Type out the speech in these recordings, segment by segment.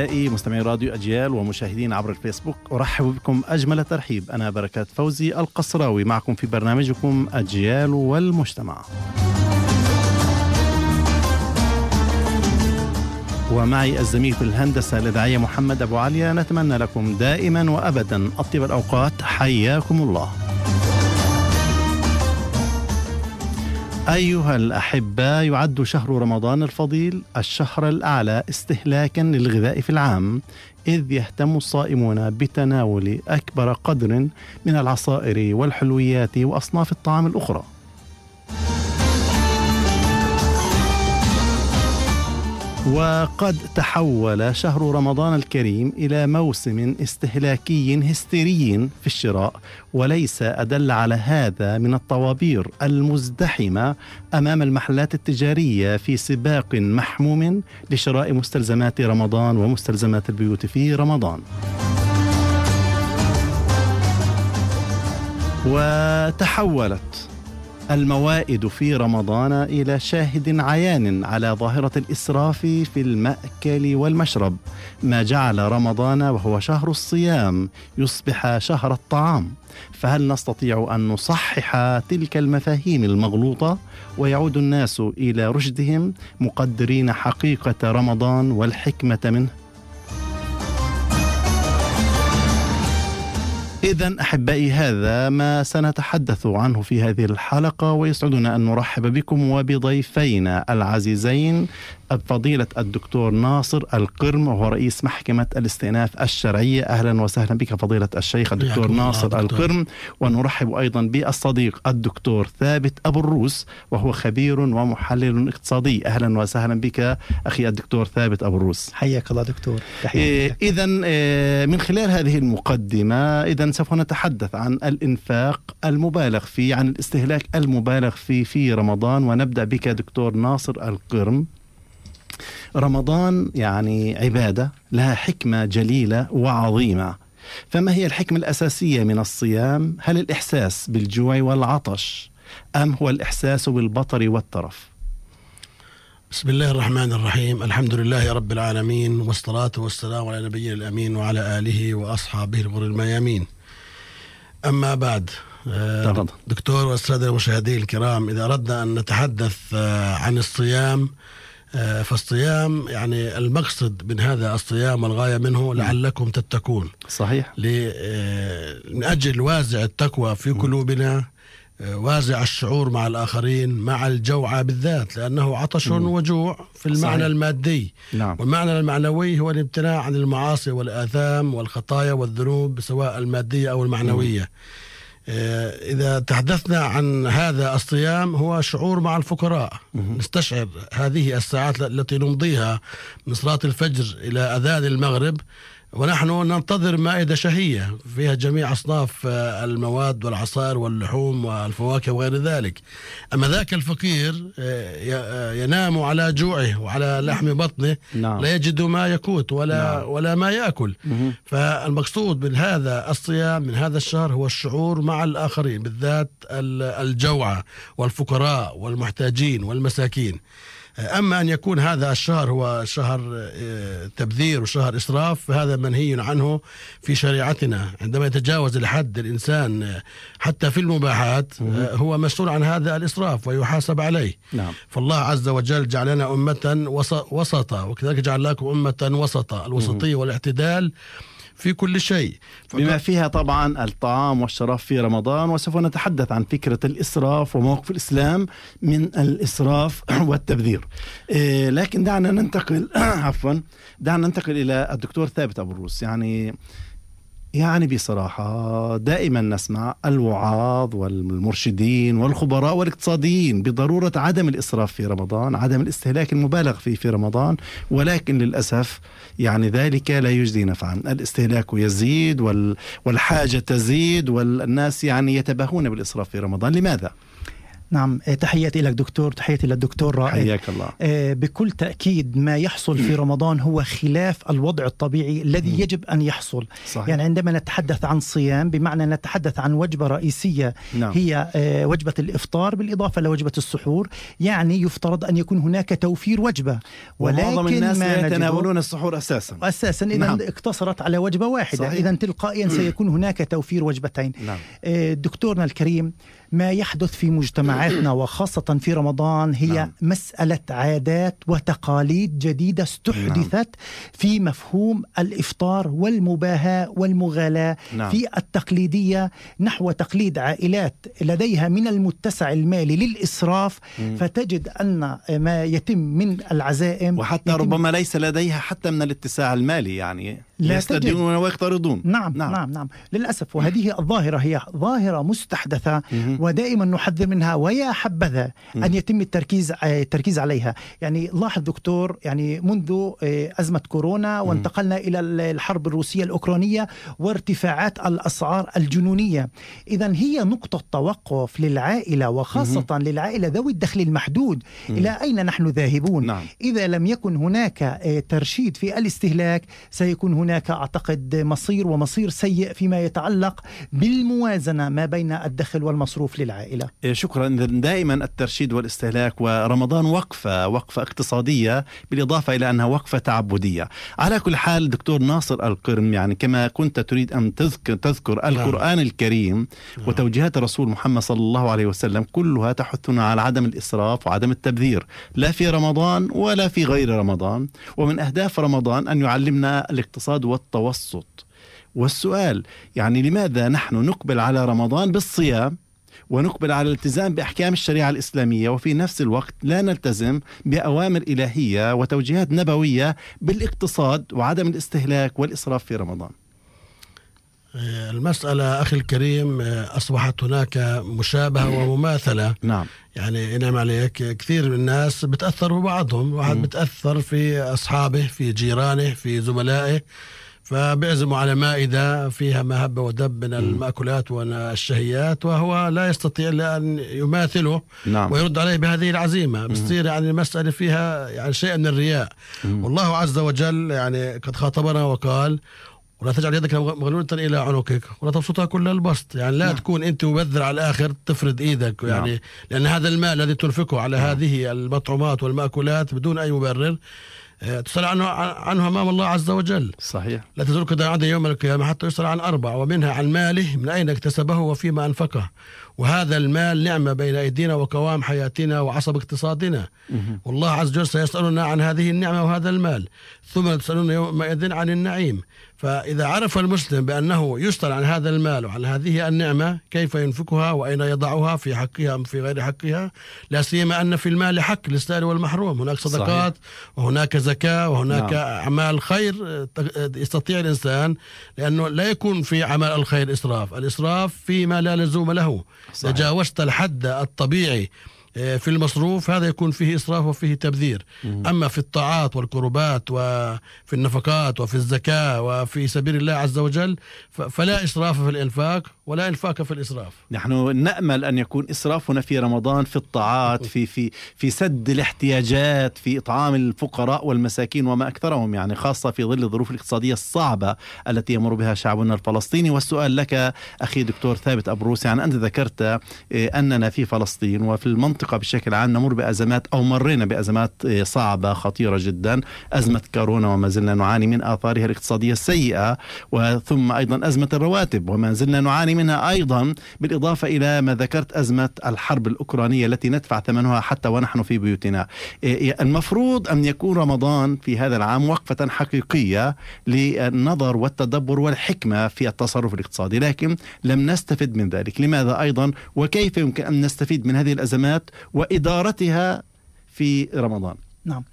أعزائي مستمعي راديو أجيال ومشاهدين عبر الفيسبوك، أرحب بكم أجمل ترحيب. أنا بركات فوزي القصراوي معكم في برنامجكم أجيال والمجتمع، ومعي الزميل في الهندسة الإذاعية محمد أبو عليا. نتمنى لكم دائما وأبدا أطيب الأوقات، حياكم الله. أيها الأحبة، يعد شهر رمضان الفضيل الشهر الأعلى استهلاكا للغذاء في العام، إذ يهتم الصائمون بتناول أكبر قدر من العصائر والحلويات وأصناف الطعام الأخرى. وقد تحول شهر رمضان الكريم إلى موسم استهلاكي هستيري في الشراء، وليس أدل على هذا من الطوابير المزدحمة أمام المحلات التجارية في سباق محموم لشراء مستلزمات رمضان ومستلزمات البيوت في رمضان. وتحولت الموائد في رمضان إلى شاهد عيان على ظاهرة الإسراف في المأكل والمشرب، ما جعل رمضان وهو شهر الصيام يصبح شهر الطعام. فهل نستطيع أن نصحح تلك المفاهيم المغلوطة ويعود الناس إلى رشدهم مقدرين حقيقة رمضان والحكمة منه؟ إذن أحبائي، هذا ما سنتحدث عنه في هذه الحلقة، ويسعدنا أن نرحب بكم وبضيفينا العزيزين فضيلة الدكتور ناصر القرم، وهو رئيس محكمة الاستئناف الشرعية. أهلا وسهلا بك فضيلة الشيخ الدكتور ناصر القرم. ونرحب أيضا بالصديق الدكتور ثابت أبو الروس، وهو خبير ومحلل اقتصادي. أهلا وسهلا بك أخي الدكتور ثابت أبو الروس. حياك الله دكتور. إذن من خلال هذه المقدمة إذن سوف نتحدث عن الإنفاق المبالغ فيه، عن الاستهلاك المبالغ فيه في رمضان. ونبدأ بك دكتور ناصر القرم. رمضان يعني عبادة لها حكمة جليلة وعظيمة، فما هي الحكمة الأساسية من الصيام؟ هل الإحساس بالجوع والعطش أم هو الإحساس بالبطر والترف؟ بسم الله الرحمن الرحيم، الحمد لله رب العالمين، والصلاة والسلام على نبينا الأمين وعلى آله وأصحابه الغر الميامين. أما بعد، دكتور والسادة المشاهدين الكرام، إذا أردنا أن نتحدث عن الصيام، فالصيام يعني المقصد من هذا الصيام والغاية منه لعلكم تتقون. صحيح. من أجل وازع التقوى في قلوبنا، وازع الشعور مع الآخرين، مع الجوع بالذات، لأنه عطش وجوع في المعنى صحيح. المادي. نعم. والمعنى المعنوي هو الامتناع عن المعاصي والآثام والخطايا والذنوب سواء المادية أو المعنوية. إذا تحدثنا عن هذا الصيام هو شعور مع الفقراء، نستشعر هذه الساعات التي نمضيها من صلاة الفجر إلى أذان المغرب ونحن ننتظر مائدة شهية فيها جميع أصناف المواد والعصائر واللحوم والفواكه وغير ذلك. أما ذاك الفقير ينام على جوعه وعلى لحم بطنه. نعم. لا يجد ما يكوت ولا ما يأكل. فالمقصود من هذا الصيام من هذا الشهر هو الشعور مع الآخرين، بالذات الجوعى والفقراء والمحتاجين والمساكين. أما أن يكون هذا الشهر هو شهر تبذير وشهر إسراف، فهذا منهي عنه في شريعتنا. عندما يتجاوز الحد الإنسان حتى في المباحات هو مسؤول عن هذا الإسراف ويحاسب عليه. نعم. فالله عز وجل جعلنا أمة وسطا، وكذلك جعلناكم أمة وسطا، الوسطية والاعتدال في كل شيء، بما فيها طبعا الطعام والشراب في رمضان. وسوف نتحدث عن فكرة الإسراف وموقف الإسلام من الإسراف والتبذير. لكن دعنا ننتقل دعنا ننتقل إلى الدكتور ثابت أبو الروس. يعني بصراحة دائما نسمع الوعاظ والمرشدين والخبراء والاقتصاديين بضرورة عدم الإسراف في رمضان، عدم الاستهلاك المبالغ فيه في رمضان، ولكن للأسف يعني ذلك لا يجدي نفعا. الاستهلاك يزيد والحاجة تزيد والناس يعني يتباهون بالإسراف في رمضان. لماذا؟ نعم، تحياتي لك دكتور، تحياتي للدكتور رائد. حياك الله. بكل تأكيد ما يحصل في رمضان هو خلاف الوضع الطبيعي الذي يجب أن يحصل. صحيح. يعني عندما نتحدث عن صيام بمعنى نتحدث عن وجبة رئيسية، نعم. هي وجبة الإفطار بالإضافة لوجبة السحور، يعني يفترض أن يكون هناك توفير وجبة، ولكن ومعظم الناس ما يتناولون السحور أساسا إذا نعم. اقتصرت على وجبة واحدة. صحيح. إذا تلقائيا سيكون هناك توفير وجبتين. نعم. دكتورنا الكريم، ما يحدث في مجتمعاتنا وخاصة في رمضان هي نعم. مسألة عادات وتقاليد جديدة استحدثت نعم. في مفهوم الإفطار والمباهاة والمغالاة. نعم. في التقليدية نحو تقليد عائلات لديها من المتسع المالي للإسراف، فتجد أن ما يتم من العزائم وحتى ربما ليس لديها حتى من الاتساع المالي، يعني يستدينون ويقترضون. نعم. نعم. نعم نعم للأسف. وهذه الظاهرة هي ظاهرة مستحدثة ودائما نحذر منها، ويا حبذا أن يتم التركيز عليها. يعني لاحظ دكتور، يعني منذ أزمة كورونا وانتقلنا إلى الحرب الروسية الأوكرانية وارتفاعات الأسعار الجنونية، إذن هي نقطة توقف للعائلة وخاصة للعائلة ذوي الدخل المحدود. إلى أين نحن ذاهبون؟ نعم. إذا لم يكن هناك ترشيد في الاستهلاك سيكون هناك أعتقد مصير سيء فيما يتعلق بالموازنة ما بين الدخل والمصروف للعائلة. شكرا. دائما الترشيد والاستهلاك، ورمضان وقفة اقتصادية بالإضافة إلى أنها وقفة تعبدية. على كل حال دكتور ناصر القرن، يعني كما كنت تريد أن تذكر القرآن الكريم وتوجيهات الرسول محمد صلى الله عليه وسلم كلها تحثنا على عدم الإسراف وعدم التبذير، لا في رمضان ولا في غير رمضان. ومن أهداف رمضان أن يعلمنا الاقتصاد والتوسط. والسؤال يعني لماذا نحن نقبل على رمضان بالصيام ونقبل على الالتزام بأحكام الشريعة الإسلامية، وفي نفس الوقت لا نلتزم بأوامر إلهية وتوجيهات نبوية بالاقتصاد وعدم الاستهلاك والإسراف في رمضان؟ المسألة أخي الكريم أصبحت هناك مشابهة ومماثلة. نعم. يعني إنما عليك كثير من الناس بتأثر ببعضهم، واحد بتأثر في أصحابه، في جيرانه، في زملائه، فبيعزموا على مائدة فيها ما هب ودب من المأكولات والشهيات، وهو لا يستطيع إلا أن يماثله. نعم. ويرد عليه بهذه العزيمة. بصير يعني المسألة فيها يعني شيء من الرياء. والله عز وجل يعني قد خاطبنا وقال: ولا تجعل يدك مغلولة إلى عنقك ولا تبسطها كل البسط. يعني لا تكون أنت مبذر على الآخر تفرد إيدك، يعني لأن هذا المال الذي تنفقه على هذه المطعومات والمأكولات بدون أي مبرر تسأل عنه أمام الله عز وجل. صحيح. لا تزول قدم عند يوم القيامة حتى يسأل عن 4، ومنها عن ماله من أين اكتسبه وفيما أنفقه. وهذا المال نعمة بين أيدينا وقوام حياتنا وعصب اقتصادنا. والله عز وجل سيسألنا عن هذه النعمة وهذا المال، ثم تسألون يومئذ عن النعيم. فإذا عرف المسلم بأنه يسأل عن هذا المال وعن هذه النعمة كيف ينفقها وأين يضعها، في حقها أم في غير حقها، لا سيما أن في المال حق للسائل والمحروم. هناك صدقات وهناك زكاة وهناك أعمال خير يستطيع الإنسان، لأنه لا يكون في عمل الخير إسراف. الإسراف فيما لا لزوم له. تجاوزت الحد الطبيعي في المصروف هذا يكون فيه إسراف وفيه تبذير. أما في الطاعات والقربات وفي النفقات وفي الزكاة وفي سبيل الله عز وجل فلا إسراف في الإنفاق ولا إنفاق في الإسراف. نحن نأمل أن يكون إسرافنا في رمضان في الطاعات، في سد الاحتياجات، في إطعام الفقراء والمساكين وما أكثرهم، يعني خاصة في ظل الظروف الاقتصادية الصعبة التي يمر بها شعبنا الفلسطيني. والسؤال لك أخي دكتور ثابت أبروس، يعني أنت ذكرت أننا في فلسطين وفي المنطقة بشكل عام نمر بأزمات أو مرينا بأزمات صعبة خطيرة جدا، أزمة كورونا وما زلنا نعاني من آثارها الاقتصادية السيئة، وثم أيضا أزمة الرواتب وما زلنا نعاني منها أيضا، بالإضافة إلى ما ذكرت أزمة الحرب الأوكرانية التي ندفع ثمنها حتى ونحن في بيوتنا. المفروض أن يكون رمضان في هذا العام وقفة حقيقية للنظر والتدبر والحكمة في التصرف الاقتصادي، لكن لم نستفد من ذلك. لماذا أيضا؟ وكيف يمكن أن نستفيد من هذه الأزمات وإدارتها في رمضان؟ نعم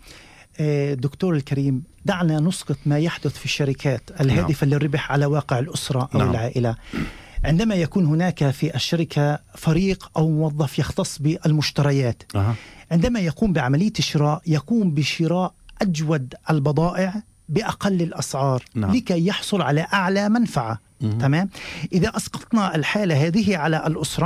دكتور الكريم، دعنا نسقط ما يحدث في الشركات الهادفة للربح على واقع الأسرة أو العائلة. عندما يكون هناك في الشركة فريق أو موظف يختص بالمشتريات، عندما يقوم بعملية الشراء يقوم بشراء أجود البضائع بأقل الأسعار لكي يحصل على أعلى منفعة. تمام. إذا أسقطنا الحالة هذه على الأسرة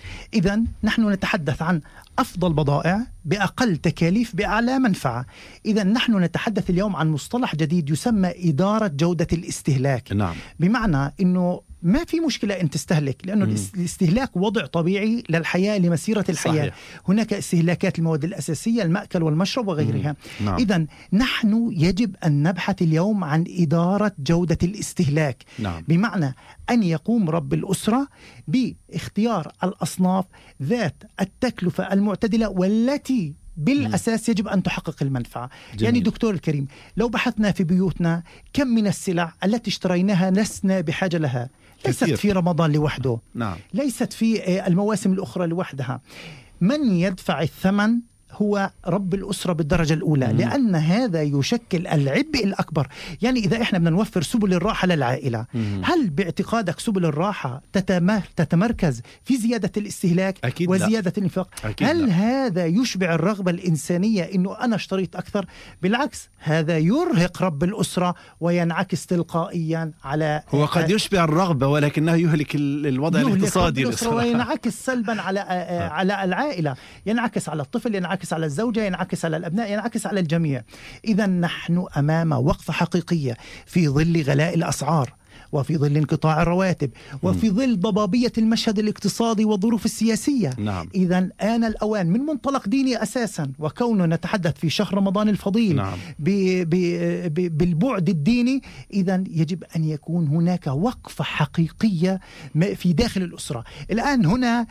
إذن نحن نتحدث عن أفضل بضائع بأقل تكاليف بأعلى منفعة. إذن نحن نتحدث اليوم عن مصطلح جديد يسمى إدارة جودة الاستهلاك. نعم. بمعنى أنه ما في مشكلة أن تستهلك، لأنه الاستهلاك وضع طبيعي للحياة، لمسيرة الحياة. صحيح. هناك استهلاكات المواد الأساسية، المأكل والمشرب وغيرها. نعم. إذن نحن يجب أن نبحث اليوم عن إدارة جودة الاستهلاك. نعم. بمعنى أن يقوم رب الأسرة باختيار الأصناف ذات التكلفة المعتدلة والتي بالأساس يجب أن تحقق المنفعة. جميل. يعني دكتور الكريم، لو بحثنا في بيوتنا كم من السلع التي اشتريناها لسنا بحاجة لها، ليست كثير. في رمضان لوحده، نعم. ليست في المواسم الأخرى لوحدها. من يدفع الثمن هو رب الأسرة بالدرجة الأولى، لأن هذا يشكل العبء الأكبر. يعني إذا إحنا بدنا نوفر سبل الراحة للعائلة، هل باعتقادك سبل الراحة تتمركز في زيادة الاستهلاك أكيد وزيادة الإنفاق؟ هل لا. هذا يشبع الرغبة الإنسانية إنه أنا اشتريت أكثر؟ بالعكس، هذا يرهق رب الأسرة وينعكس تلقائيا على هو قد يشبع الرغبة ولكنه يهلك الوضع الاقتصادي وينعكس سلبا على العائلة، ينعكس على الطفل، ينعكس على الزوجة، ينعكس على الأبناء، ينعكس على الجميع. إذا نحن أمام وقفة حقيقية في ظل غلاء الأسعار، وفي ظل انقطاع الرواتب، وفي ظل ضبابية المشهد الاقتصادي والظروف السياسية. نعم. إذن آن الأوان من منطلق ديني أساسا، وكوننا نتحدث في شهر رمضان الفضيل. نعم. بالبعد الديني، إذن يجب أن يكون هناك وقفة حقيقية في داخل الأسرة. الآن هنا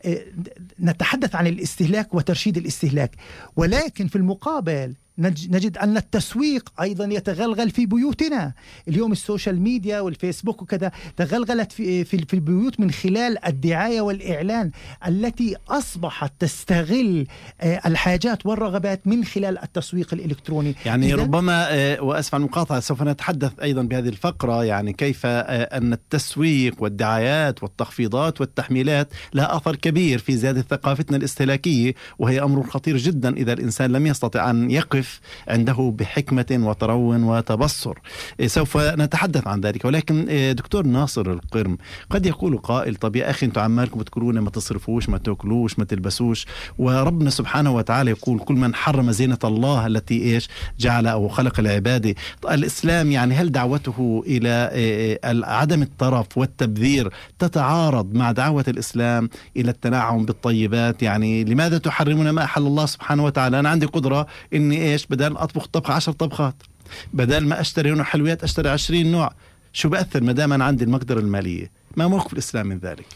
نتحدث عن الاستهلاك وترشيد الاستهلاك، ولكن في المقابل نجد أن التسويق أيضا يتغلغل في بيوتنا. اليوم السوشيال ميديا والفيسبوك وكذا تغلغلت في البيوت من خلال الدعاية والإعلان التي أصبحت تستغل الحاجات والرغبات من خلال التسويق الإلكتروني. يعني ربما وأسف عن المقاطعة، سوف نتحدث أيضا بهذه الفقرة يعني كيف أن التسويق والدعايات والتخفيضات والتحميلات لها أثر كبير في زيادة ثقافتنا الاستهلاكية، وهي أمر خطير جدا إذا الإنسان لم يستطع أن يقف عنده بحكمة وترون وتبصر. سوف نتحدث عن ذلك. ولكن دكتور ناصر القرم، قد يقول قائل طب يا أخي أنتم عمالكم بتقولون ما تصرفوش، ما تأكلوش، ما تلبسوش، وربنا سبحانه وتعالى يقول كل من حرم زينة الله التي جعل أو خلق العبادة. الإسلام يعني هل دعوته إلى عدم الترف والتبذير تتعارض مع دعوة الإسلام إلى التنعم بالطيبات؟ يعني لماذا تحرمون ما أحل الله سبحانه وتعالى؟ أنا عندي قدرة إني بدل أطبخ طبخة 10 طبخات، بدل ما أشتري نوع حلويات أشتري 20 نوع. شو بأثر ما دام أنا عندي المقدرة المالية؟ ما موقف الإسلام من ذلك؟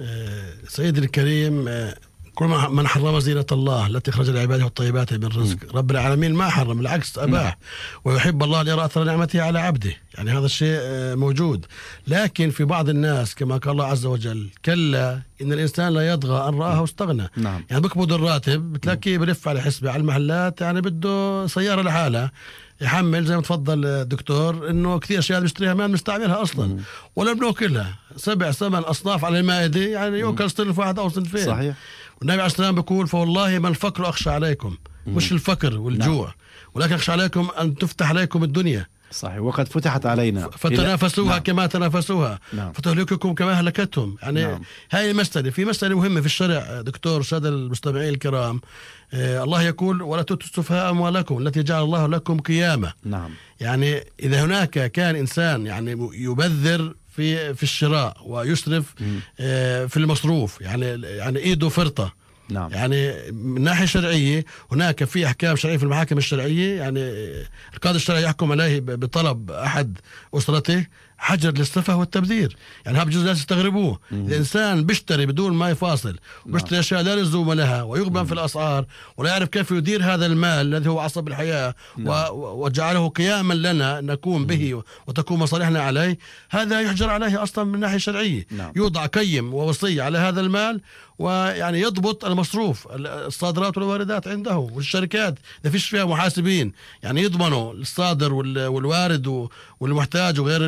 سيدي الكريم، كل من حرم زينة الله التي خرج لعباده والطيبات من رزق، رب العالمين ما حرم، بالعكس أباح. ويحب الله أن يرى أثر نعمته على عبده، يعني هذا الشيء موجود. لكن في بعض الناس كما قال الله عز وجل كلا إن الإنسان لا يطغى أن رآه واستغنى. نعم. يعني بقبض الراتب بتلاقيه بلف على حسبة على المحلات، يعني بده سيارة لحالها يحمل زي ما تفضل دكتور إنه كثير أشياء بيشتريها ما بنستعملها أصلا ولا بنأكلها، 7 8 أصناف على المائدة، يعني يأكل صنف واحد أو صنفين. صحيح. والنبي عليه السلام بيقول فوالله ما الفقر أخشى عليكم، مش الفقر والجوع. نعم. ولكن أخشى عليكم أن تفتح عليكم الدنيا. صحيح. وقد فتحت علينا فتنافسوها. نعم. كما تنافسوها. نعم. فتهلككم كما هلكتهم. يعني نعم. هاي مسألة، في مسألة مهمة في الشرع دكتور، سادة المستمعين الكرام، الله يقول ولا تؤتوا السفهاء أموالكم التي جعل الله لكم قيامة. نعم. يعني إذا هناك كان إنسان يعني يبذر في الشراء ويسرف في المصروف، يعني إيده فرطة. نعم. يعني من ناحية شرعية هناك في أحكام شرعية في المحاكم الشرعية، يعني القاضي الشرعي يحكم عليه بطلب أحد أسرته حجر للسفه والتبذير. يعني هذا بجوز الناس يستغربوه. الإنسان بيشتري بدون ما يفاصل وبيشتري أشياء لا لزوم لها ويغبن في الأسعار ولا يعرف كيف يدير هذا المال الذي هو عصب الحياة وجعله قياما لنا نقوم به وتكون مصالحنا عليه. هذا يحجر عليه أصلا من ناحية شرعية. يوضع قيم ووصية على هذا المال، ويعني يضبط المصروف الصادرات والواردات عنده، والشركات إذا فيش فيها محاسبين يعني يضمنوا الصادر والوارد والمحتاج وغير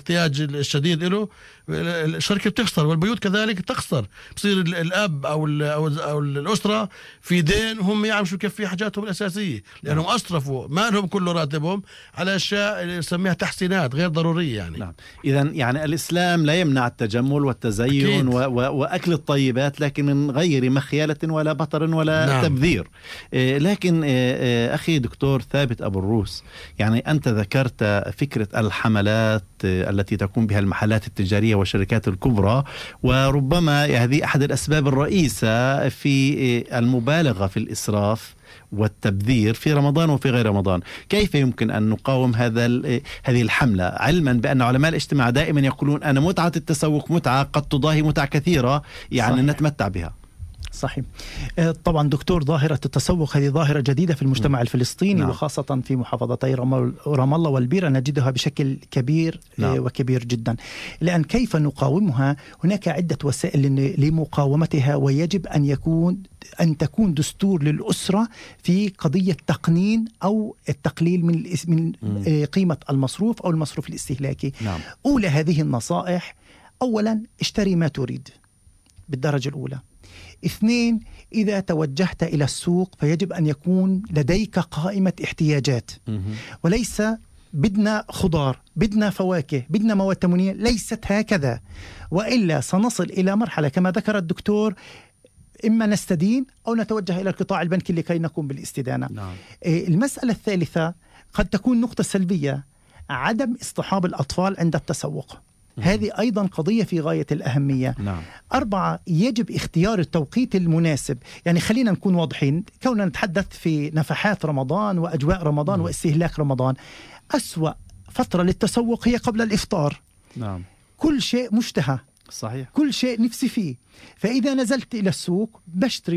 الاحتياج الشديد له الشركة بتخسر، والبيوت كذلك تخسر. بصير الأب أو الأسرة في دين هم يعني شو يكفي حاجاتهم الأساسية، لأنهم أصرفوا مالهم كله راتبهم على أشياء نسميها تحسينات غير ضرورية يعني. نعم. إذن يعني الإسلام لا يمنع التجمل والتزين وأكل الطيبات، لكن من غير مخيلة ولا بطر ولا نعم. تبذير. لكن أخي دكتور ثابت أبو الروس، يعني أنت ذكرت فكرة الحملات التي تقوم بها المحلات التجارية والشركات الكبرى، وربما هذه أحد الأسباب الرئيسة في المبالغة في الإسراف والتبذير في رمضان وفي غير رمضان. كيف يمكن أن نقاوم هذه الحملة، علما بأن علماء الاجتماع دائما يقولون أن متعة التسوق متعة قد تضاهي متع كثيرة يعني صحيح. نتمتع بها؟ صحيح. طبعا دكتور، ظاهرة التسوق هذه ظاهرة جديدة في المجتمع الفلسطيني. نعم. وخاصة في محافظتي رام الله والبيرة نجدها بشكل كبير. نعم. وكبير جدا. لأن كيف نقاومها؟ هناك عدة وسائل لمقاومتها، ويجب أن تكون دستور للأسرة في قضية تقنين أو التقليل من قيمة المصروف أو المصروف الاستهلاكي. نعم. أولى هذه النصائح: أولا، اشتري ما تريد بالدرجة الأولى. 2، إذا توجهت إلى السوق فيجب أن يكون لديك قائمة احتياجات، وليس بدنا خضار، بدنا فواكه، بدنا مواد تموينية. ليست هكذا، وإلا سنصل إلى مرحلة كما ذكر الدكتور، إما نستدين أو نتوجه إلى القطاع البنكي لكي نقوم بالاستدانة. نعم. المسألة الثالثة قد تكون نقطة سلبية: عدم اصطحاب الأطفال عند التسوق. هذه أيضا قضية في غاية الأهمية. نعم. 4، يجب اختيار التوقيت المناسب. يعني خلينا نكون واضحين، كوننا نتحدث في نفحات رمضان وأجواء رمضان واستهلاك رمضان، أسوأ فترة للتسوق هي قبل الإفطار. نعم. كل شيء مشتهى، صحيح، كل شيء نفسي فيه. فإذا نزلت إلى السوق بشتري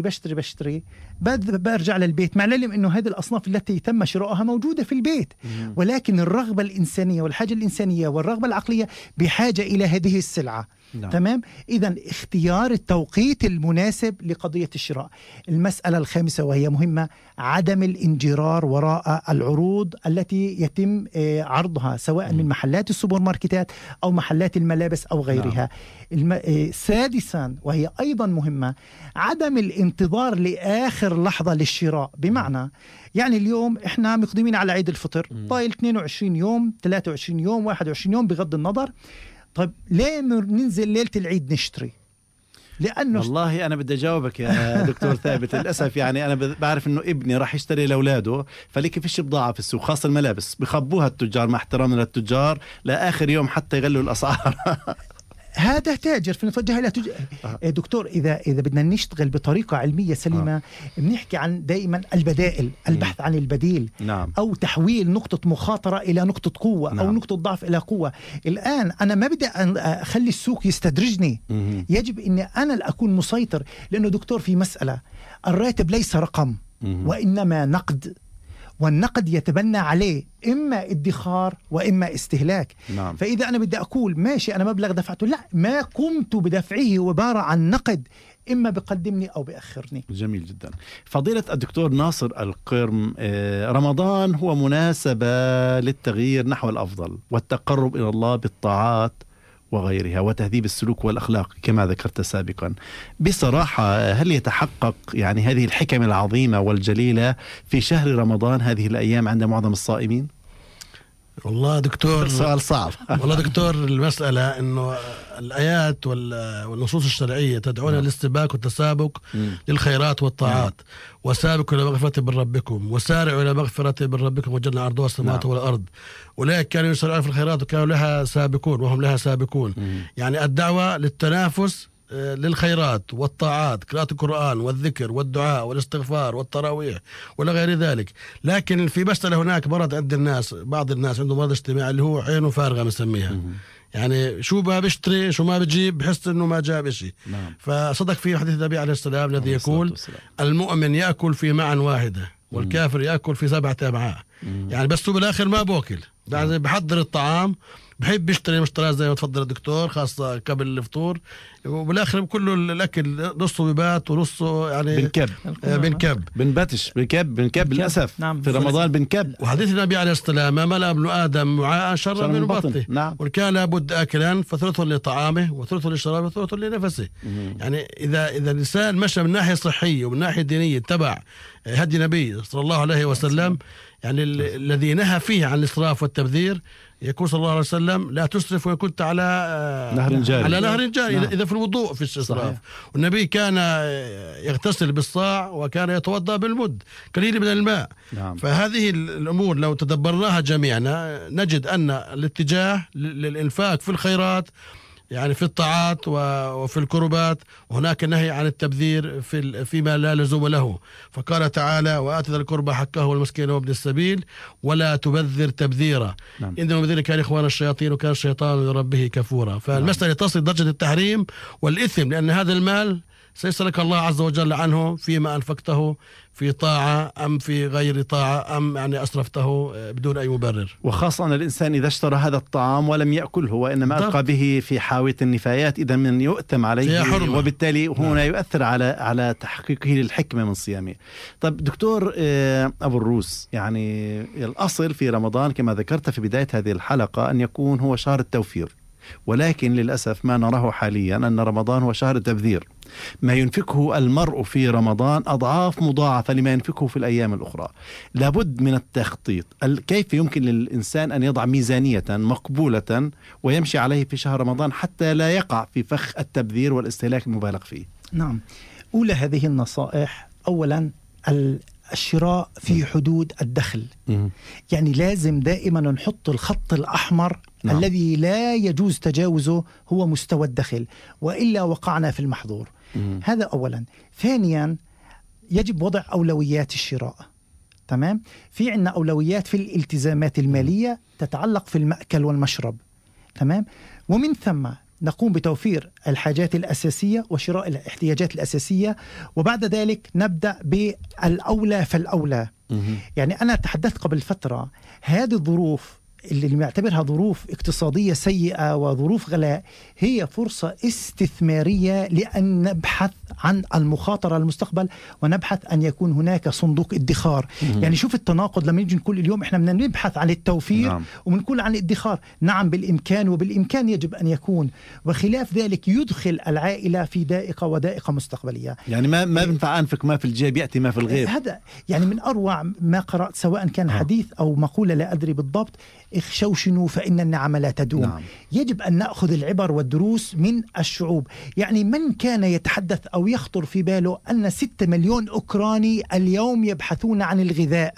برجع للبيت، مع العلم أنه هذه الأصناف التي تم شرائها موجودة في البيت، ولكن الرغبة الإنسانية والحاجة الإنسانية والرغبة العقلية بحاجة إلى هذه السلعة. نعم. تمام. إذن اختيار التوقيت المناسب لقضية الشراء. المسألة الخامسة وهي مهمة: عدم الانجرار وراء العروض التي يتم عرضها سواء من محلات السوبر ماركتات أو محلات الملابس أو غيرها. نعم. سادسا وهي أيضا مهمة: عدم الانتظار لآخر لحظة للشراء. بمعنى يعني اليوم إحنا مقدمين على عيد الفطر، طايل 22 يوم 23 يوم 21 يوم بغض النظر. طيب ليه ننزل ليلة العيد نشتري؟ لأنه والله أنا بدي أجاوبك يا دكتور ثابت. للأسف يعني أنا بعرف إنه ابني راح يشتري لأولاده، فليك فيش بضاعة في السوق، خاصة الملابس بخبوها التجار مع احترامنا للتجار لآخر يوم حتى يغلوا الأسعار. هذا تاجر فنتوجه إلى دكتور، إذا بدنا نشتغل بطريقة علمية سليمة بنحكي عن دائما البدائل، البحث عن البديل. نعم. أو تحويل نقطة مخاطرة إلى نقطة قوة. نعم. أو نقطة ضعف إلى قوة. الآن أنا ما بدي أخلي السوق يستدرجني. يجب أن أنا أكون مسيطر، لأنه دكتور في مسألة: الراتب ليس رقم وإنما نقد، والنقد يتبنى عليه إما ادخار وإما استهلاك. نعم. فإذا أنا بدي أقول ماشي أنا مبلغ دفعته، لا، ما قمت بدفعه وبارة عن نقد، إما بقدمني أو بأخرني. جميل جدا. فضيلة الدكتور ناصر القرم، رمضان هو مناسبة للتغيير نحو الأفضل والتقرب إلى الله بالطاعات وغيرها وتهذيب السلوك والأخلاق كما ذكرت سابقا. بصراحة هل يتحقق يعني هذه الحكم العظيمة والجليلة في شهر رمضان هذه الأيام عند معظم الصائمين؟ والله دكتور سؤال صعب. والله دكتور، المسألة إنه الآيات والنصوص الشرعية تدعونا للاستباق والتسابق للخيرات والطاعات. وسابقوا إلى مغفرة من ربكم وسارعوا إلى مغفرة من ربكم وجنة عرضها السماوات والأرض. أولئك كانوا يسارعون في الخيرات وكانوا لها سابقون وهم لها سابقون. يعني الدعوة للتنافس للخيرات والطاعات، قراءة القرآن والذكر والدعاء والاستغفار والتراويح ولا غير ذلك. لكن في مسألة هناك مرض عند الناس، بعض الناس عنده مرض اجتماعي اللي هو عينه فارغة بنسميها. يعني شو ما بيشتري شو ما بيجيب بحس انه ما جاب شيء. نعم. فصدق في حديث النبي عليه السلام الذي يقول: المؤمن يأكل في معا واحدة والكافر يأكل في 7 أمعاء. يعني بس هو بالاخر ما بوكل، يعني بحضر الطعام بحب يشتري مشتريات زي ما تفضل الدكتور، خاصة قبل الفطور، وبالآخر كله الأكل نصه ببات ونصه يعني بنكب للأسف. نعم. في رمضان بنكب. وحديث النبي عليه السلام: ما ملأ ابن آدم وعاء شر من بطنه. نعم. وإن كان لابد أكلا فثلث لطعامه وثلث لشرابه وثلث لنفسه. يعني إذا الإنسان مشى من ناحية صحية ومن ناحية دينية تبع هدي النبي صلى الله عليه وسلم، يعني الذي نهى فيه عن الإسراف والتبذير، يقول صلى الله عليه وسلم: لا تسرف وإن كنت على نهر جاري. إذا في الوضوء في الإسراف. والنبي كان يغتسل بالصاع وكان يتوضأ بالمد قليل من الماء. نعم. فهذه الأمور لو تدبرناها جميعا نجد أن الاتجاه للإنفاق في الخيرات، يعني في الطاعات وفي القربات، وهناك نهي عن التبذير فيما لا لزوم له. فقال تعالى: وآت ذا القربى حقه والمسكين وابن السبيل ولا تبذر تبذيرا. نعم. إن المبذرين كانوا إخوان الشياطين وكان الشيطان لربه كفورا. فالمسألة تصل درجة التحريم والإثم، لأن هذا المال سيسألك الله عز وجل عنه فيما أنفقته في طاعة أم في غير طاعة، أم يعني أسرفته بدون أي مبرر. وخاصة أن الإنسان إذا اشترى هذا الطعام ولم يأكله وإنما ألقى به في حاوية النفايات، إذا من يؤتم عليه، وبالتالي هنا يؤثر على تحقيقه للحكمة من صيامه. طيب دكتور أبو الروس، يعني الأصل في رمضان كما ذكرت في بداية هذه الحلقة أن يكون هو شهر التوفير، ولكن للأسف ما نراه حاليا أن رمضان هو شهر التبذير. ما ينفقه المرء في رمضان أضعاف مضاعفة لما ينفقه في الأيام الأخرى. لابد من التخطيط. كيف يمكن للإنسان أن يضع ميزانية مقبولة ويمشي عليه في شهر رمضان حتى لا يقع في فخ التبذير والاستهلاك المبالغ فيه؟ نعم. أولى هذه النصائح: أولا الشراء في حدود الدخل. يعني لازم دائما نحط الخط الأحمر. نعم. الذي لا يجوز تجاوزه هو مستوى الدخل، وإلا وقعنا في المحظور. هذا أولا. ثانيا يجب وضع أولويات الشراء. تمام. في عندنا أولويات في الالتزامات المالية تتعلق في المأكل والمشرب. تمام. ومن ثم نقوم بتوفير الحاجات الأساسية وشراء الاحتياجات الأساسية، وبعد ذلك نبدأ بالأولى فالأولى. يعني أنا تحدثت قبل فترة هذه الظروف اللي نعتبرها ظروف اقتصادية سيئة وظروف غلاء هي فرصة استثمارية لأن نبحث عن المخاطرة المستقبل، ونبحث أن يكون هناك صندوق ادخار. يعني شوف التناقض لما نيجي نقول اليوم إحنا بدنا نبحث عن التوفير. نعم. وبنقول عن الادخار. نعم بالإمكان، وبالإمكان يجب أن يكون، وخلاف ذلك يدخل العائلة في ضائقة ودائقة مستقبلية. يعني ما بنفع أنفق ما في الجيب يأتي ما في الغيب. هذا يعني من أروع ما قرأت، سواء كان حديث أو مقولة لا أدري بالضبط: اخشوشنوا فإن النعم لا تدوم. نعم. يجب أن نأخذ العبر والدروس من الشعوب. يعني من كان يتحدث أو يخطر في باله أن 6 مليون أوكراني اليوم يبحثون عن الغذاء؟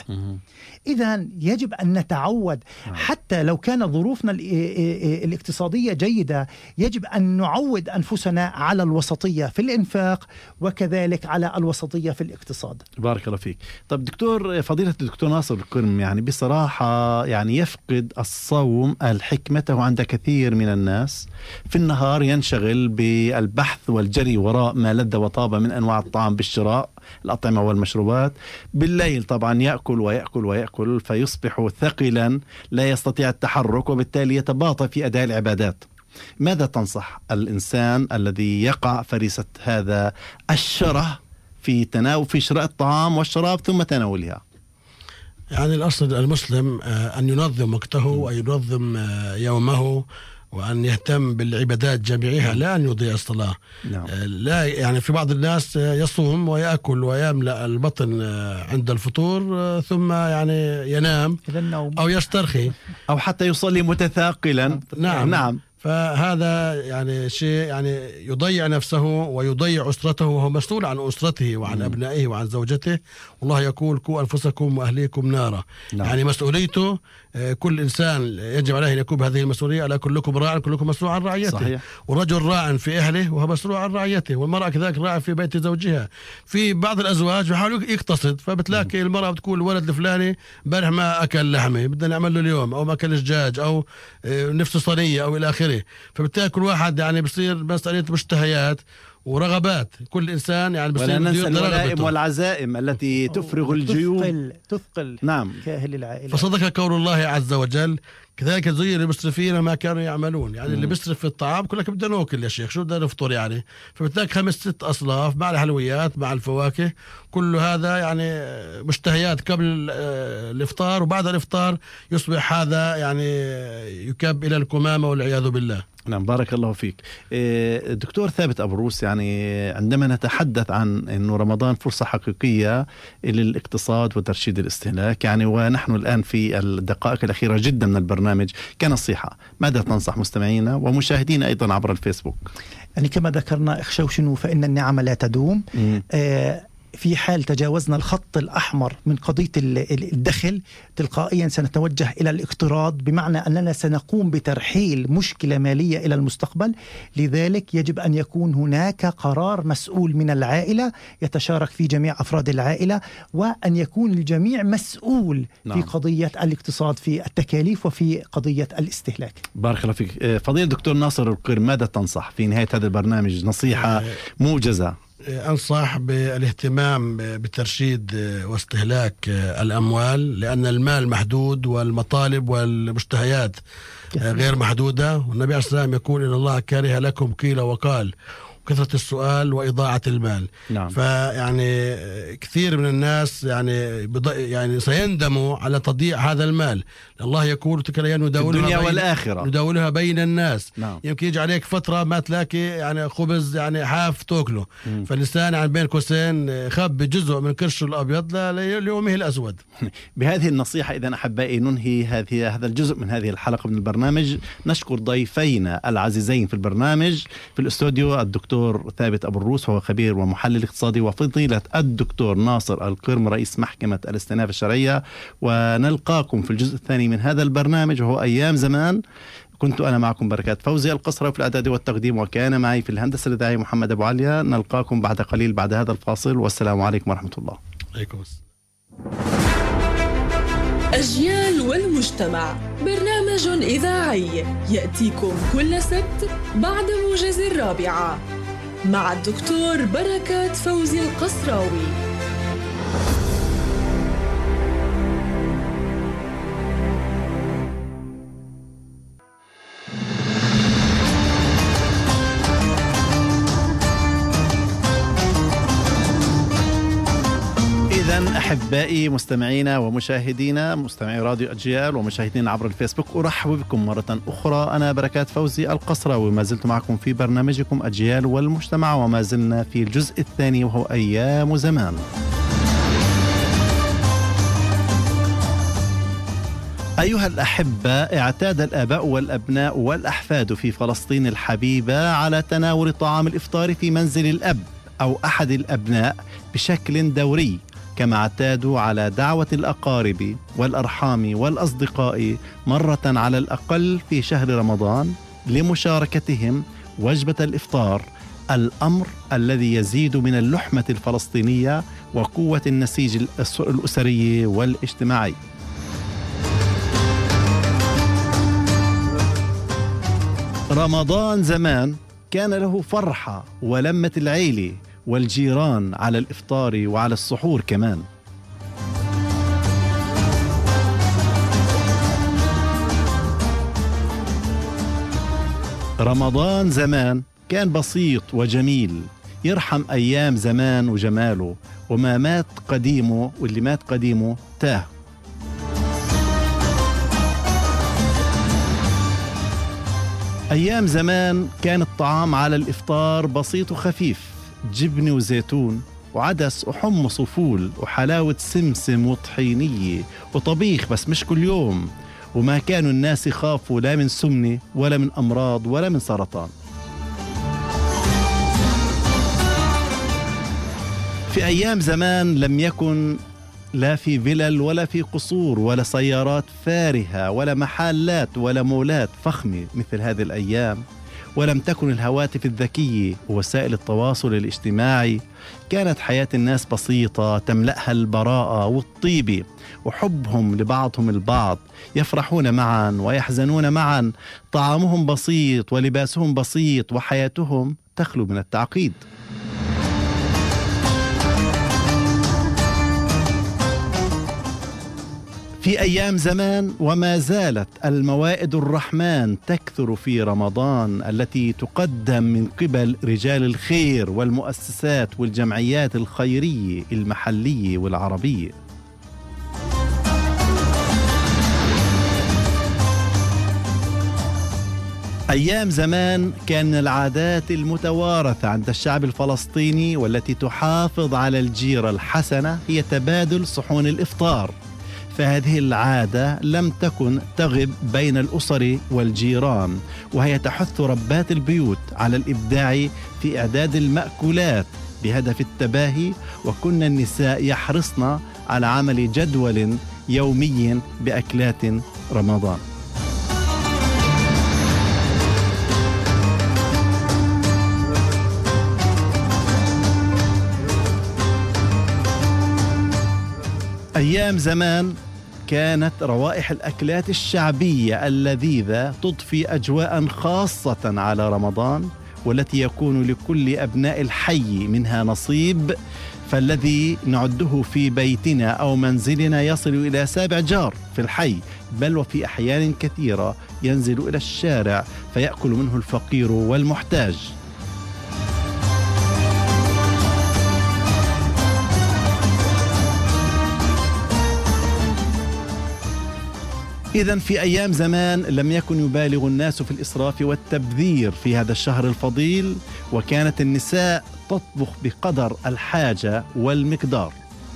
إذن يجب أن نتعود. حتى لو كان ظروفنا الاقتصادية جيدة، يجب أن نعود أنفسنا على الوسطية في الإنفاق، وكذلك على الوسطية في الاقتصاد. بارك الله فيك. طب دكتور، فضيلة الدكتور ناصر الكرم، يعني بصراحة يعني يفقد الصوم حكمته عند كثير من الناس. في النهار ينشغل بالبحث والجري وراء ما لذ وطاب من أنواع الطعام بالشراء الأطعمة والمشروبات. بالليل طبعا يأكل ويأكل ويأكل فيصبح ثقلا لا يستطيع التحرك، وبالتالي يتباطأ في أداء العبادات. ماذا تنصح الإنسان الذي يقع فريسة هذا الشره في شراء الطعام والشراب ثم تناولها؟ يعني الأصل المسلم أن ينظم وقته وأن ينظم يومه، وأن يهتم بالعبادات جميعها، لا أن يضيع الصلاة. لا يعني في بعض الناس يصوم ويأكل ويملأ البطن عند الفطور ثم يعني ينام أو يسترخي أو حتى يصلي متثاقلا. نعم. فهذا يعني شيء يعني يضيع نفسه ويضيع أسرته، وهو مسؤول عن أسرته وعن أبنائه وعن زوجته. والله يقول: قوا أنفسكم وأهليكم نارا. يعني مسؤوليته، كل إنسان يجب عليه أن يكون بهذه المسؤولية. ألا كلكم راع كلكم مسؤول عن رعيته. صحيح. والرجل راع في أهله وهو مسؤول عن رعيته، والمرأة كذلك راع في بيت زوجها. في بعض الأزواج يحاولوا يقتصد، فبتلاقي المرأة بتقول: الولد الفلاني امبارح ما أكل لحمة، بدنا نعمل له اليوم، أو ما أكل دجاج، أو نفسه صينية، أو إلى آخره. فبالتالي كل واحد يعني بصير مسألة مشتهيات ورغبات كل إنسان، يعني بصير ولا ننسى الولائم والعزائم التي تفرغ الجيوب، تثقل. نعم. كاهل العائلة. فصدق قول الله عز وجل: كذلك زين المسرفين ما كانوا يعملون. يعني اللي بيسرف في الطعام كلك بدنا ناكل يا شيخ، شو بدنا نفطر يعني؟ فبتلاقي 5-6 أصناف مع الحلويات مع الفواكه، كل هذا يعني مشتهيات قبل الإفطار، وبعد الإفطار يصبح هذا يعني يكب إلى الكمامة والعياذ بالله. نعم، بارك الله فيك. دكتور ثابت أبو الروس، يعني عندما نتحدث عن أنه رمضان فرصة حقيقية للاقتصاد وترشيد الاستهلاك، يعني ونحن الآن في الدقائق الأخيرة جدا من البرنامج، كنصيحة ماذا تنصح مستمعينا ومشاهدينا أيضا عبر الفيسبوك؟ يعني كما ذكرنا اخشوشنوا فإن النعم لا تدوم. في حال تجاوزنا الخط الأحمر من قضية الدخل تلقائيا سنتوجه إلى الاقتراض، بمعنى أننا سنقوم بترحيل مشكلة مالية إلى المستقبل. لذلك يجب أن يكون هناك قرار مسؤول من العائلة يتشارك في جميع أفراد العائلة، وأن يكون الجميع مسؤول في قضية الاقتصاد، في التكاليف وفي قضية الاستهلاك. بارك الله فيك. فضيلة الدكتور ناصر القرم، ماذا تنصح في نهاية هذا البرنامج؟ نصيحة موجزة. أنصح بالاهتمام بترشيد واستهلاك الأموال، لأن المال محدود والمطالب والمشتهيات غير محدودة، والنبي عليه الصلاة والسلام يقول إن الله كره لكم قيل وقال، كثرة السؤال وإضاعة المال. نعم. فيعني كثير من الناس يعني سيندموا على تضييع هذا المال. الله يقول الدنيا والآخرة نداولها بين الناس. نعم. يمكن يجي عليك فترة ما تلاقي يعني خبز يعني حاف تاكله، فالإنسان يعني بين قوسين خب جزء من كرشه الأبيض ليومه الأسود. بهذه النصيحة إذن أحبائي ننهي هذا الجزء من هذه الحلقة من البرنامج. نشكر ضيفينا العزيزين في البرنامج في الاستوديو، الدكتور ثابت أبو الروس وهو خبير ومحلل اقتصادي، وفضيلة الدكتور ناصر القرم رئيس محكمة الاستئناف الشرعية. ونلقاكم في الجزء الثاني من هذا البرنامج وهو أيام زمان. كنت أنا معكم بركات فوزي القصرة في الإعداد والتقديم، وكان معي في الهندسة الإذاعية محمد أبو عليا. نلقاكم بعد قليل بعد هذا الفاصل، والسلام عليكم ورحمة الله. عليكم السلام. أجيال والمجتمع، برنامج إذاعي يأتيكم كل سبت بعد موجز 4 مع الدكتور بركات فوزي القصراوي. أحبائي مستمعينا ومشاهدينا، مستمعي راديو أجيال ومشاهدينا عبر الفيسبوك، أرحب بكم مرة أخرى. أنا بركات فوزي القصراوي، وما زلت معكم في برنامجكم أجيال والمجتمع، وما زلنا في الجزء الثاني وهو أيام زمان. أيها الأحبة، اعتاد الآباء والأبناء والأحفاد في فلسطين الحبيبة على تناول طعام الإفطار في منزل الأب أو أحد الأبناء بشكل دوري، كما اعتادوا على دعوة الأقارب والأرحام والأصدقاء مرة على الأقل في شهر رمضان لمشاركتهم وجبة الإفطار، الأمر الذي يزيد من اللحمة الفلسطينية وقوة النسيج الأسري والاجتماعي. رمضان زمان كان له فرحة ولمة العيلة والجيران على الإفطار وعلى السحور كمان. رمضان زمان كان بسيط وجميل، يرحم أيام زمان وجماله، وما مات قديمه واللي مات قديمه تاه. أيام زمان كان الطعام على الإفطار بسيط وخفيف، جبن وزيتون وعدس وحمص وفول وحلاوة سمسم وطحينية وطبيخ، بس مش كل يوم. وما كانوا الناس يخافوا لا من سمنة ولا من أمراض ولا من سرطان. في أيام زمان لم يكن لا في فلل ولا في قصور ولا سيارات فارهة ولا محلات ولا مولات فخمة مثل هذه الأيام، ولم تكن الهواتف الذكية ووسائل التواصل الاجتماعي. كانت حياة الناس بسيطة تملأها البراءة والطيبة وحبهم لبعضهم البعض، يفرحون معا ويحزنون معا، طعامهم بسيط ولباسهم بسيط، وحياتهم تخلو من التعقيد. في في أيام زمان وما زالت الموائد الرحمن تكثر في رمضان التي تقدم من قبل رجال الخير والمؤسسات والجمعيات الخيرية المحلية والعربية. أيام زمان كان العادات المتوارثة عند الشعب الفلسطيني والتي تحافظ على الجيرة الحسنة هي تبادل صحون الإفطار، فهذه العادة لم تكن تغب بين الأسر والجيران، وهي تحث ربات البيوت على الإبداع في إعداد المأكولات بهدف التباهي، وكن النساء يحرصن على عمل جدول يومي بأكلات رمضان. أيام زمان كانت روائح الأكلات الشعبية اللذيذة تضفي أجواء خاصة على رمضان، والتي يكون لكل أبناء الحي منها نصيب، فالذي نعده في بيتنا أو منزلنا يصل إلى 7 جار في الحي، بل وفي أحيان كثيرة ينزل إلى الشارع فيأكل منه الفقير والمحتاج. إذن في أيام زمان لم يكن يبالغ الناس في الإسراف والتبذير في هذا الشهر الفضيل، وكانت النساء تطبخ بقدر الحاجة والمقدار.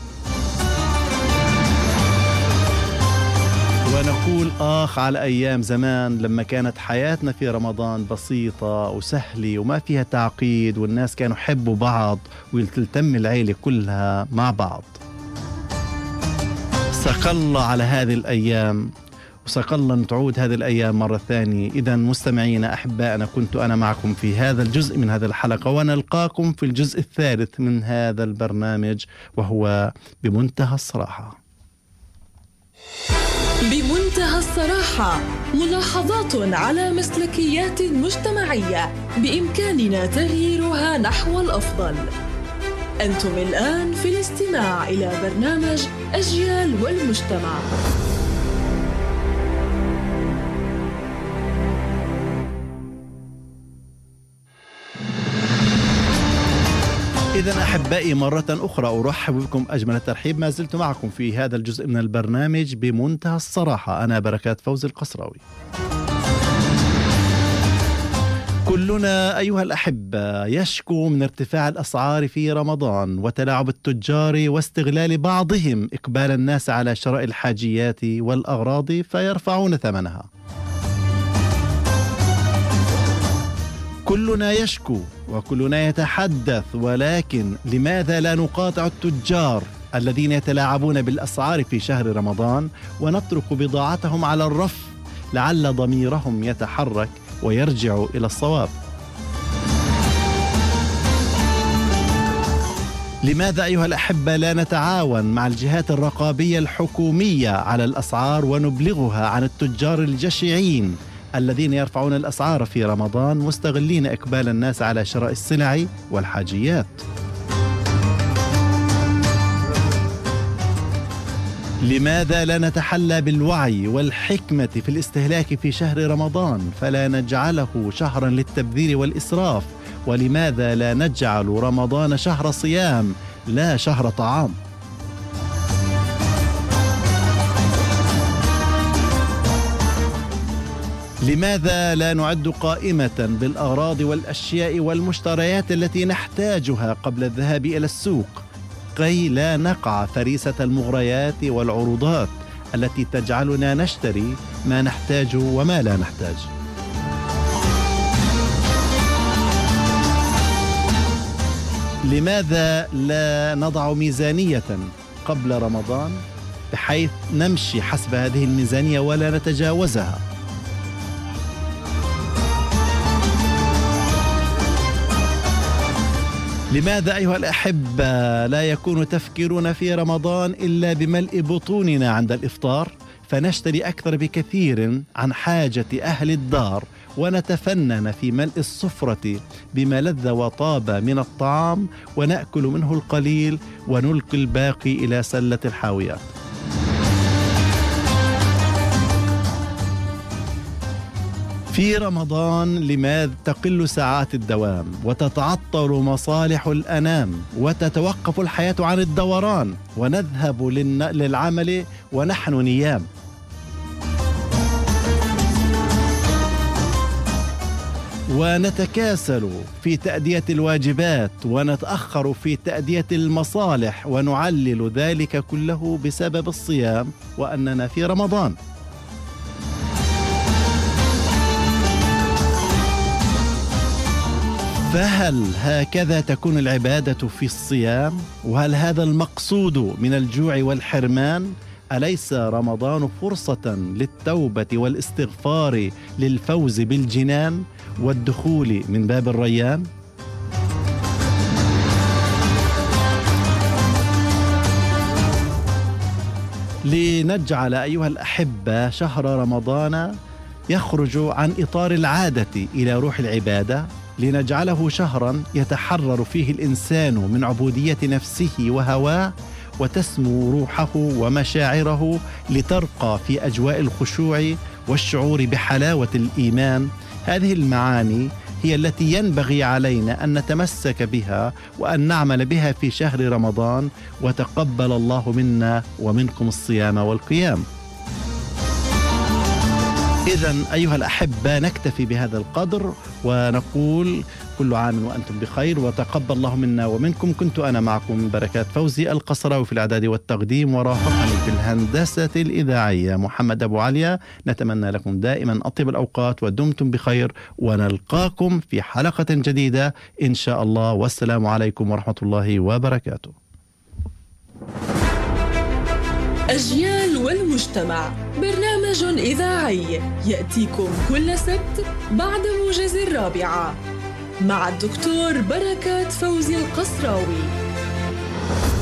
ونقول آخ على أيام زمان لما كانت حياتنا في رمضان بسيطة وسهلة وما فيها تعقيد، والناس كانوا يحبوا بعض وتلتم العيلة كلها مع بعض. سق الله على هذه الأيام، وسق الله أن تعود هذه الأيام مرة ثانية. إذن مستمعينا أحبائنا، كنت أنا معكم في هذا الجزء من هذه الحلقة، ونلقاكم في الجزء الثالث من هذا البرنامج، وهو بمنتهى الصراحة. بمنتهى الصراحة، ملاحظات على مسلكيات مجتمعية بإمكاننا تغييرها نحو الأفضل. أنتم الآن في الاستماع إلى برنامج أجيال والمجتمع. إذن أحبائي، مرة أخرى أرحب بكم أجمل الترحيب. ما زلت معكم في هذا الجزء من البرنامج بمنتهى الصراحة. أنا بركات فوزي القصراوي. كلنا أيها الأحبة يشكو من ارتفاع الأسعار في رمضان وتلاعب التجار واستغلال بعضهم إقبال الناس على شراء الحاجيات والأغراض فيرفعون ثمنها. كلنا يشكو وكلنا يتحدث، ولكن لماذا لا نقاطع التجار الذين يتلاعبون بالأسعار في شهر رمضان ونترك بضاعتهم على الرف لعل ضميرهم يتحرك ويرجعوا إلى الصواب؟ لماذا أيها الأحبة لا نتعاون مع الجهات الرقابية الحكومية على الأسعار ونبلغها عن التجار الجشعين الذين يرفعون الأسعار في رمضان مستغلين إقبال الناس على شراء السلع والحاجيات؟ لماذا لا نتحلى بالوعي والحكمة في الاستهلاك في شهر رمضان فلا نجعله شهرا للتبذير والإسراف؟ ولماذا لا نجعل رمضان شهر صيام لا شهر طعام؟ لماذا لا نعد قائمة بالأغراض والأشياء والمشتريات التي نحتاجها قبل الذهاب إلى السوق، كي لا نقع فريسة المغريات والعروضات التي تجعلنا نشتري ما نحتاج وما لا نحتاج؟ لماذا لا نضع ميزانية قبل رمضان بحيث نمشي حسب هذه الميزانية ولا نتجاوزها؟ لماذا أيها الأحبة لا يكون تفكيرنا في رمضان إلا بملء بطوننا عند الإفطار، فنشتري أكثر بكثير عن حاجة أهل الدار ونتفنن في ملء السفرة بما لذ وطاب من الطعام ونأكل منه القليل ونلقي الباقي إلى سلة الحاويات؟ في رمضان لماذا تقل ساعات الدوام وتتعطل مصالح الأنام وتتوقف الحياة عن الدوران ونذهب للعمل ونحن نيام؟ ونتكاسل في تأدية الواجبات ونتأخر في تأدية المصالح ونعلل ذلك كله بسبب الصيام وأننا في رمضان. فهل هكذا تكون العبادة في الصيام؟ وهل هذا المقصود من الجوع والحرمان؟ أليس رمضان فرصة للتوبة والاستغفار للفوز بالجنان والدخول من باب الريان؟ لنجعل أيها الأحبة شهر رمضان يخرج عن إطار العادة إلى روح العبادة، لنجعله شهرا يتحرر فيه الإنسان من عبودية نفسه وهواه وتسمو روحه ومشاعره لترقى في أجواء الخشوع والشعور بحلاوة الإيمان. هذه المعاني هي التي ينبغي علينا أن نتمسك بها وأن نعمل بها في شهر رمضان، وتقبل الله منا ومنكم الصيام والقيام. إذن أيها الأحبة نكتفي بهذا القدر ونقول كل عام وأنتم بخير وتقبل الله منا ومنكم. كنت أنا معكم بركات فوزي القصراوي في الإعداد والتقديم، ورافقني في الهندسة الإذاعية محمد أبو عليا. نتمنى لكم دائما أطيب الأوقات ودمتم بخير، ونلقاكم في حلقة جديدة إن شاء الله، والسلام عليكم ورحمة الله وبركاته. أجيال والمجتمع، برنامج إذاعي يأتيكم كل سبت بعد موجز 4 مع الدكتور بركات فوزي القصراوي.